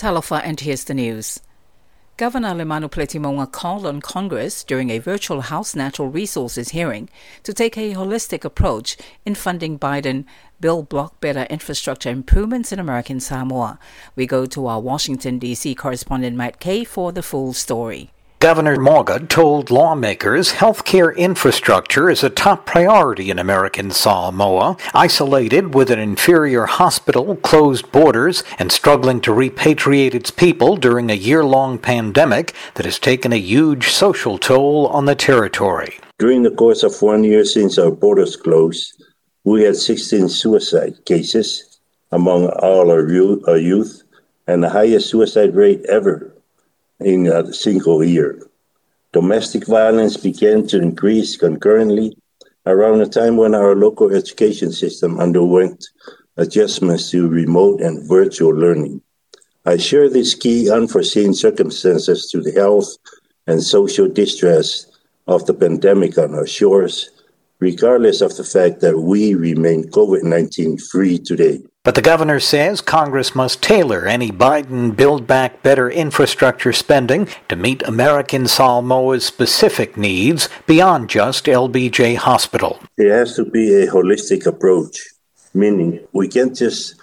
Talofa, and here's the news. Governor Lemanu Pletimonga called on Congress during a virtual House Natural Resources hearing to take a holistic approach in funding Biden Bill block better infrastructure improvements in American Samoa. We go to our Washington, D.C. correspondent Matt Kay for the full story. Governor Mauga told lawmakers healthcare infrastructure is a top priority in American Samoa, isolated with an inferior hospital, closed borders, and struggling to repatriate its people during a year-long pandemic that has taken a huge social toll on the territory. During the course of 1 year since our borders closed, we had 16 suicide cases among all our youth and the highest suicide rate ever in a single year. Domestic violence began to increase concurrently around the time when our local education system underwent adjustments to remote and virtual learning. I share these key unforeseen circumstances to the health and social distress of the pandemic on our shores, regardless of the fact that we remain COVID-19 free today. But the governor says Congress must tailor any Biden Build Back Better infrastructure spending to meet American Samoa's specific needs beyond just LBJ Hospital. It has to be a holistic approach, meaning we can't just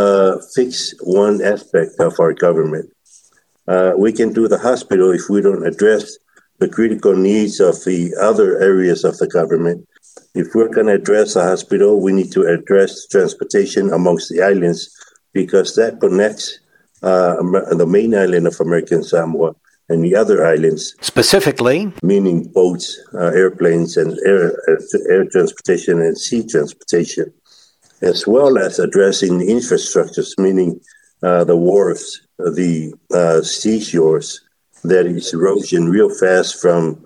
fix one aspect of our government. We can do the hospital if we don't address the critical needs of the other areas of the government. If we're going to address the hospital, we need to address transportation amongst the islands because that connects the main island of American Samoa and the other islands. Specifically, meaning boats, airplanes, and air transportation and sea transportation, as well as addressing the infrastructures, meaning the wharves, the seashores, that is erosion real fast from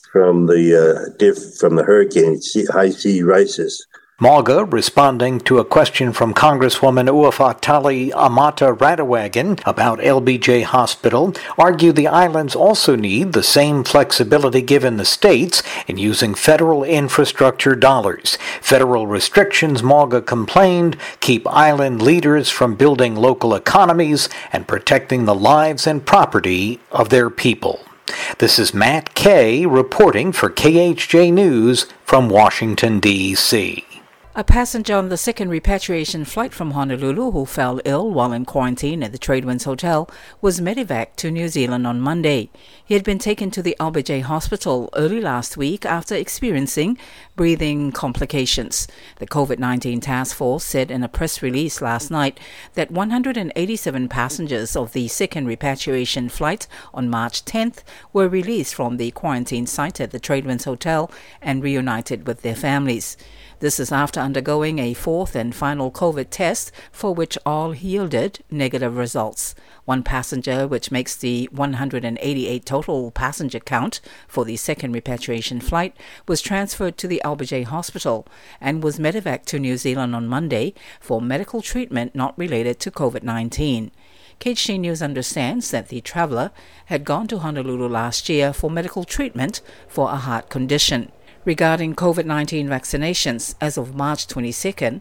the hurricane, high sea rises. Mauga, responding to a question from Congresswoman Uafatali Amata Radawagan about LBJ Hospital, argued the islands also need the same flexibility given the states in using federal infrastructure dollars. Federal restrictions, Mauga complained, keep island leaders from building local economies and protecting the lives and property of their people. This is Matt Kay reporting for KHJ News from Washington, D.C. A passenger on the second repatriation flight from Honolulu who fell ill while in quarantine at the Tradewinds Hotel was medevaced to New Zealand on Monday. He had been taken to the LBJ Hospital early last week after experiencing breathing complications. The COVID-19 task force said in a press release last night that 187 passengers of the second repatriation flight on March 10th were released from the quarantine site at the Tradewinds Hotel and reunited with their families. This is after undergoing a fourth and final COVID test for which all yielded negative results. One passenger, which makes the 188 total passenger count for the second repatriation flight, was transferred to the LBJ Hospital and was medevaced to New Zealand on Monday for medical treatment not related to COVID-19. KHJ News understands that the traveller had gone to Honolulu last year for medical treatment for a heart condition. Regarding COVID-19 vaccinations, as of March 22nd,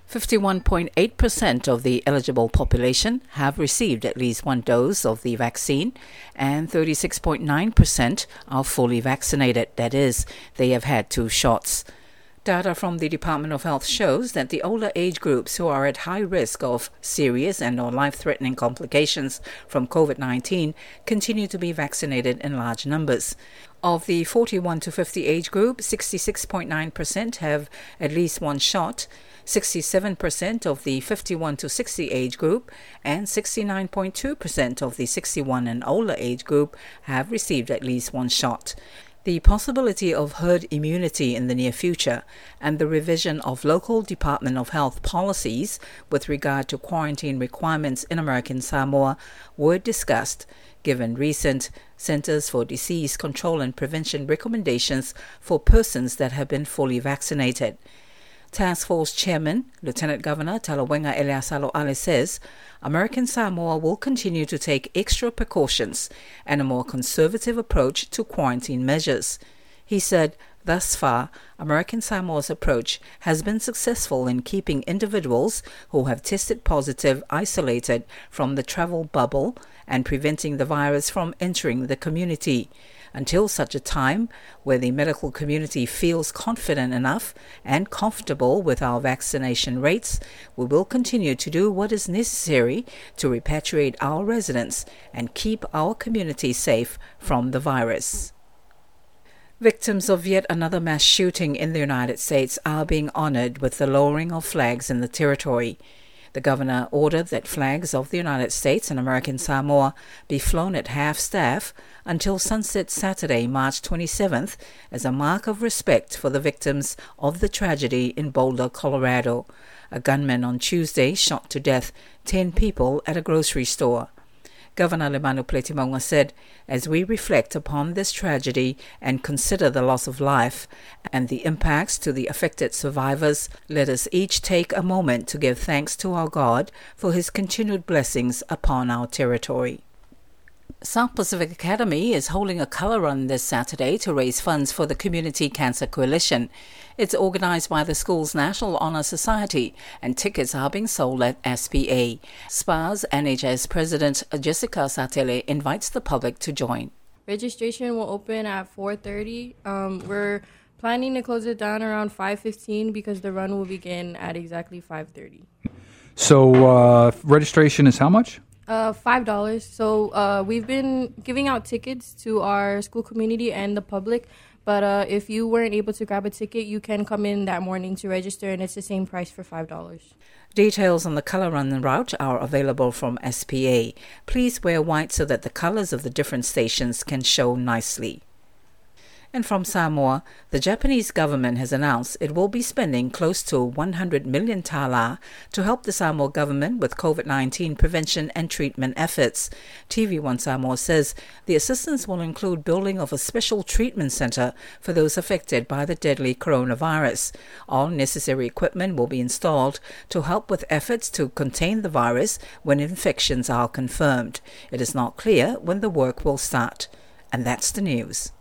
51.8% of the eligible population have received at least one dose of the vaccine, and 36.9% are fully vaccinated. That is, they have had 2 shots. Data from the Department of Health shows that the older age groups who are at high risk of serious and/or life-threatening complications from COVID-19 continue to be vaccinated in large numbers. Of the 41 to 50 age group, 66.9% have at least one shot, 67% of the 51 to 60 age group, and 69.2% of the 61 and older age group have received at least one shot. The possibility of herd immunity in the near future and the revision of local Department of Health policies with regard to quarantine requirements in American Samoa were discussed, given recent Centers for Disease Control and Prevention recommendations for persons that have been fully vaccinated. Task Force Chairman, Lieutenant Governor Talawenga Eleasalo-Ale says American Samoa will continue to take extra precautions and a more conservative approach to quarantine measures. He said Thus far, American Samoa's approach has been successful in keeping individuals who have tested positive isolated from the travel bubble and preventing the virus from entering the community, until such a time where the medical community feels confident enough and comfortable with our vaccination rates. We will continue to do what is necessary to repatriate our residents and keep our community safe from the virus. Victims of yet another mass shooting in the United States are being honored with the lowering of flags in the territory. The governor ordered that flags of the United States and American Samoa be flown at half-staff until sunset Saturday, March 27th, as a mark of respect for the victims of the tragedy in Boulder, Colorado. A gunman on Tuesday shot to death 10 people at a grocery store. Governor Leimano Pleitimaunga said, "As we reflect upon this tragedy and consider the loss of life and the impacts to the affected survivors, let us each take a moment to give thanks to our God for his continued blessings upon our territory." South Pacific Academy is holding a colour run this Saturday to raise funds for the Community Cancer Coalition. It's organised by the school's National Honour Society, and tickets are being sold at SPA. SPA's NHS President Jessica Satele invites the public to join. Registration will open at 4:30. We're planning to close it down around 5:15 because the run will begin at exactly 5:30. So registration is how much? $5. So we've been giving out tickets to our school community and the public, but if you weren't able to grab a ticket, you can come in that morning to register, and it's the same price for $5. Details on the colour run route are available from SPA. Please wear white so that the colours of the different stations can show nicely. And from Samoa, the Japanese government has announced it will be spending close to 100 million tala to help the Samoa government with COVID-19 prevention and treatment efforts. TV1 Samoa says the assistance will include building of a special treatment centre for those affected by the deadly coronavirus. All necessary equipment will be installed to help with efforts to contain the virus when infections are confirmed. It is not clear when the work will start. And that's the news.